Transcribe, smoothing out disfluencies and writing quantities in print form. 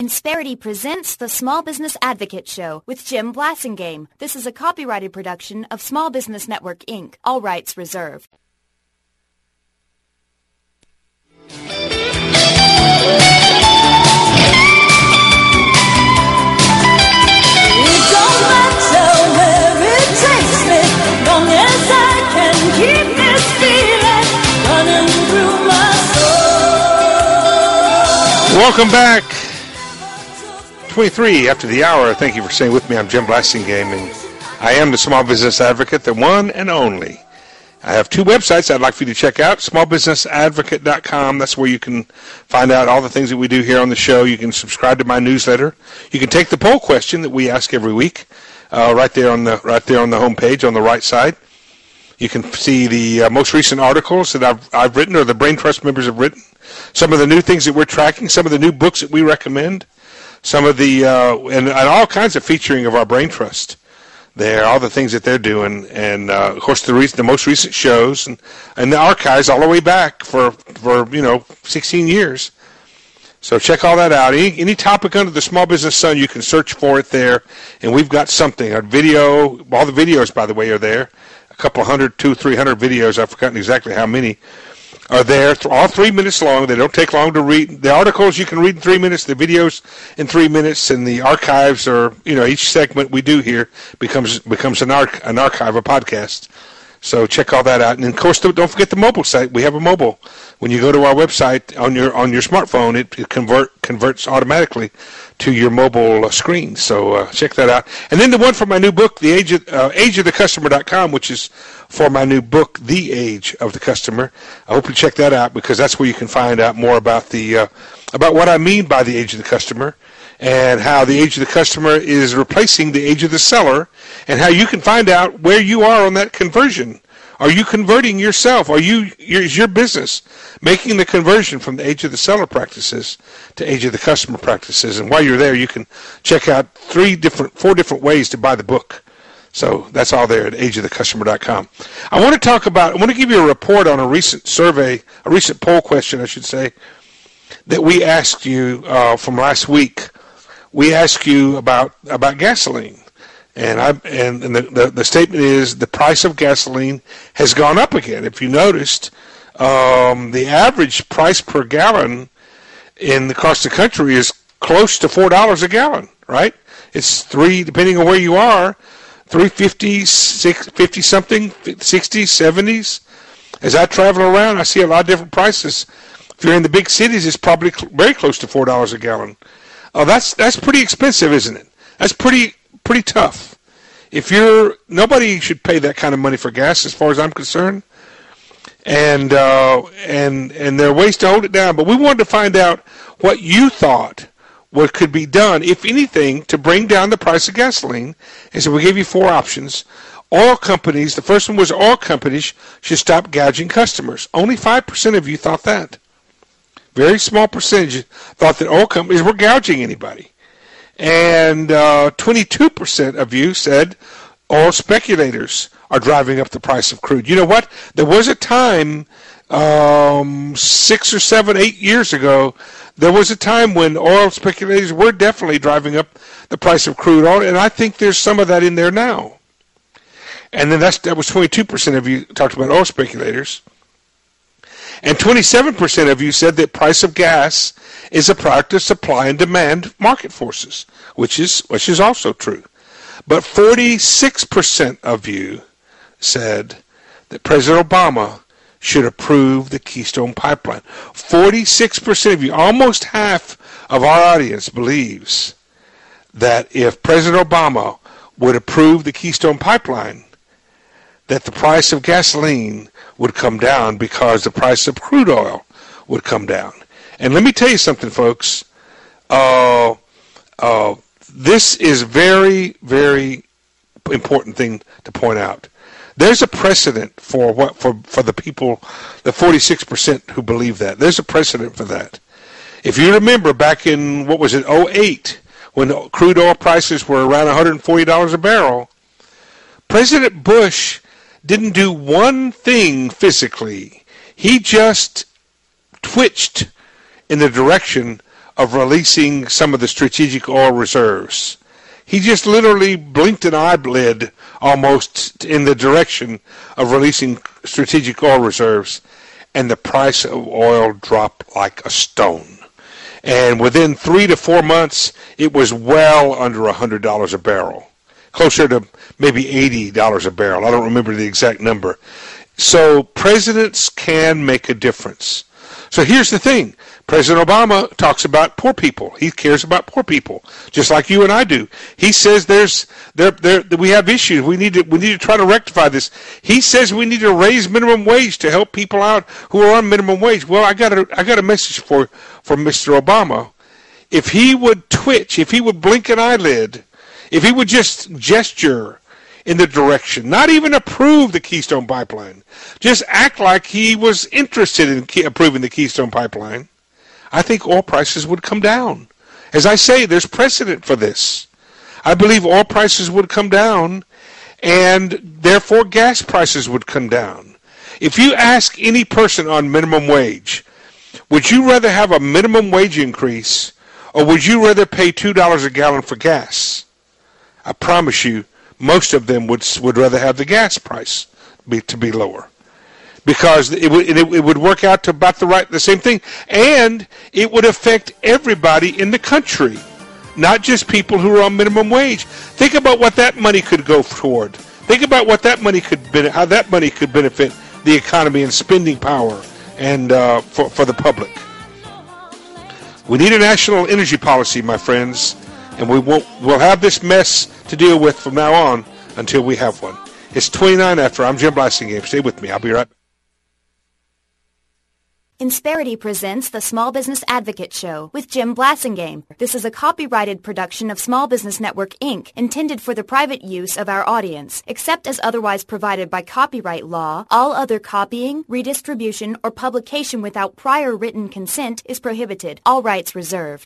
Insperity presents the Small Business Advocate Show with Jim Blasingame. This is a copyrighted production of Small Business Network, Inc. All rights reserved. Welcome back. 23 after the hour. Thank you for staying with me. I'm Jim Blasingame, and I am the Small Business Advocate, the one and only. I have two websites I'd like for you to check out. smallbusinessadvocate.com. That's where you can find out all the things that we do here on the show. You can subscribe to my newsletter. You can take the poll question that we ask every week right there on the homepage on the right side. You can see the most recent articles that I've written or the Brain Trust members have written. Some of the new things that we're tracking, some of the new books that we recommend, some of the and all kinds of featuring of our Brain Trust. There, all the things that they're doing, and of course the most recent shows and the archives all the way back for 16 years. So check all that out. Any topic under the Small Business Sun, you can search for it there, and we've got something. Our video, all the videos, by the way, are there. A couple hundred, 200-300 videos. I've forgotten exactly how many are there. All 3 minutes long. They don't take long to read. The articles you can read in 3 minutes. The videos in 3 minutes, and the archives are, each segment we do here becomes an archive, a podcast. So check all that out. And of course, don't forget the mobile site. We have a mobile. When you go to our website on your smartphone, it converts automatically to your mobile screen. So check that out. And then the one for my new book, The ageofthecustomer.com, which is for my new book, The Age of the Customer. I hope you check that out, because that's where you can find out more about about what I mean by the age of the customer, and how the age of the customer is replacing the age of the seller, and how you can find out where you are on that conversion. Are you converting yourself? Is your business making the conversion from the age of the seller practices to age of the customer practices? And while you're there, you can check out 4 different ways to buy the book. So that's all there at ageofthecustomer.com. I want to give you a report on a recent survey, a recent poll question, I should say, that we asked you from last week. We asked you about gasoline. And the statement is the price of gasoline has gone up again. If you noticed, the average price per gallon across the country is close to $4 a gallon, right? It's depending on where you are, $3.50, $50 something, $60, $70s. As I travel around, I see a lot of different prices. If you're in the big cities, it's probably very close to $4 a gallon. Oh, that's pretty expensive, isn't it? That's pretty tough. Nobody should pay that kind of money for gas, as far as I'm concerned. And there are ways to hold it down. But we wanted to find out what you thought what could be done, if anything, to bring down the price of gasoline. And so we gave you 4 options. Oil companies, the first one was oil companies should stop gouging customers. Only 5% of you thought that. Very small percentage thought that oil companies were gouging anybody. And 22% of you said oil speculators are driving up the price of crude. You know what? There was a time 6 or 7, 8 years ago, there was a time when oil speculators were definitely driving up the price of crude oil, and I think there's some of that in there now. And then that was 22% of you talked about oil speculators. And 27% of you said that price of gas is a product of supply and demand market forces, which is also true. But 46% of you said that President Obama should approve the Keystone Pipeline. 46% of you, almost half of our audience, believes that if President Obama would approve the Keystone Pipeline, that the price of gasoline would come down because the price of crude oil would come down. And let me tell you something, folks. This is very, very important thing to point out. There's a precedent for the people, the 46% who believe that. There's a precedent for that. If you remember back in, 2008, when crude oil prices were around $140 a barrel, President Bush didn't do one thing physically. He just twitched in the direction of releasing some of the strategic oil reserves. He just literally blinked an eyelid almost in the direction of releasing strategic oil reserves, and the price of oil dropped like a stone. And within 3 to 4 months, it was well under $100 a barrel, closer to maybe $80 a barrel. I don't remember the exact number. So presidents can make a difference. So here's the thing. President Obama talks about poor people. He cares about poor people, just like you and I do. He says we have issues. We need to try to rectify this. He says we need to raise minimum wage to help people out who are on minimum wage. Well, I got a message for Mr. Obama. If he would twitch, if he would blink an eyelid, if he would just gesture in the direction, not even approve the Keystone Pipeline, just act like he was interested in approving the Keystone Pipeline, I think oil prices would come down. As I say, there's precedent for this. I believe oil prices would come down, and therefore gas prices would come down. If you ask any person on minimum wage, would you rather have a minimum wage increase, or would you rather pay $2 a gallon for gas? I promise you, most of them would rather have the gas price to be lower, because it would work out to about the same thing, and it would affect everybody in the country, not just people who are on minimum wage. Think about what that money could go toward. Think about what that money how that money could benefit the economy and spending power and for the public. We need a national energy policy, my friends, and we'll have this mess to deal with from now on until we have one. It's 29 after. I'm Jim Blassingame. Stay with me. I'll be right back. Insperity presents the Small Business Advocate Show with Jim Blassingame. This is a copyrighted production of Small Business Network, Inc., intended for the private use of our audience. Except as otherwise provided by copyright law, all other copying, redistribution, or publication without prior written consent is prohibited. All rights reserved.